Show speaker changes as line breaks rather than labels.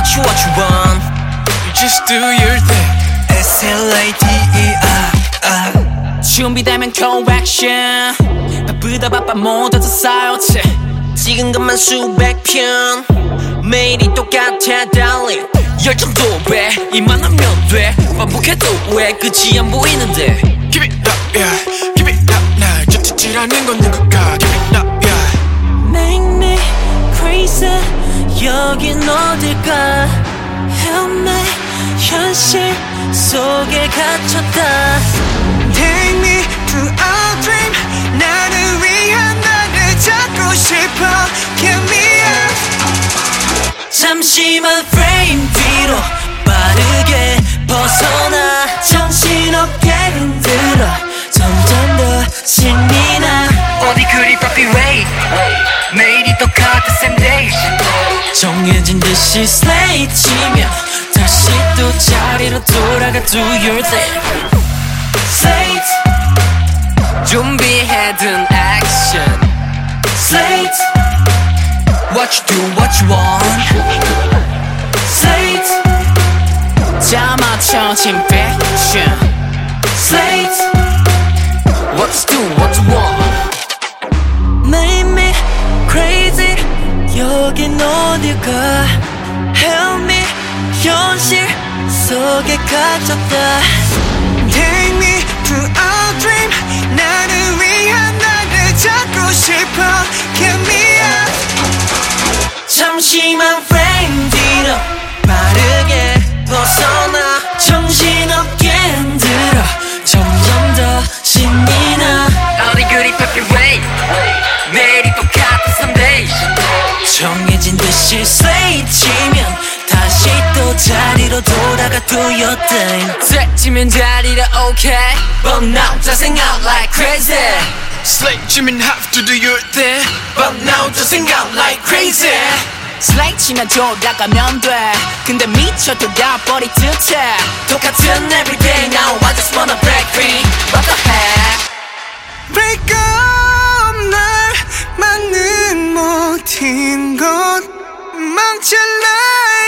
what you want.
You just do your thing.
SLATER. 준비되면 go action. 바쁘다 바빠 모두 다 싸웠지. 찍은 것만 수백 편. 매일이 똑같아 darling. 열정도 배 이만하면 돼. 반복해도 왜 끝이 안 보이는데.
Keep it up, yeah. Keep it up, 날 쫓지라는 건 누굴까. Keep it up, yeah.
Make me crazy. 여긴 어딜까. Help me. 현실 속에 갇혔다.
Take me to our dream. 나를 위한 나를 찾고 싶어. Give me up.
잠시만 frame 뒤로 빠르게 벗어나. 정신없게 흔들어. 점점 더 신이 나.
어디 그리 바삐 wait. 매일이 똑같은 same day.
정해진 듯이 slate 치며 다시 또 자리로 돌아가 do your thing. Slate 준비해둔 action. Slate what you do what you want. Slate 다 맞춰진 fiction. Slate what you do what you want. Make me crazy. 여긴 어딜까. Help me. 현실 속에 갇혔다.
Take me to our dream. 나를 위한 나를 찾고 싶어. Give me up.
잠시만 frame 뒤로 빠르게 벗어나. 정신없게 흔들어. 점점 더 신이 나.
어디 그리 바삐 wait. 매일이 똑같은 Sunday.
정해진 듯이 slate 치면 다시 또 자리로 돌아가 do your thing. 쇠치면 자리라 okay. But now dancing out like crazy.
Slate 치면 have to do your thing.
But now dancing out like crazy. 슬레이트 치면 돌아가면 돼. 근데 미쳐 돌아버릴 듯해. 똑같은 everyday now I just wanna break free. What the heck.
Break up 날 막는 모든 것 멈출래.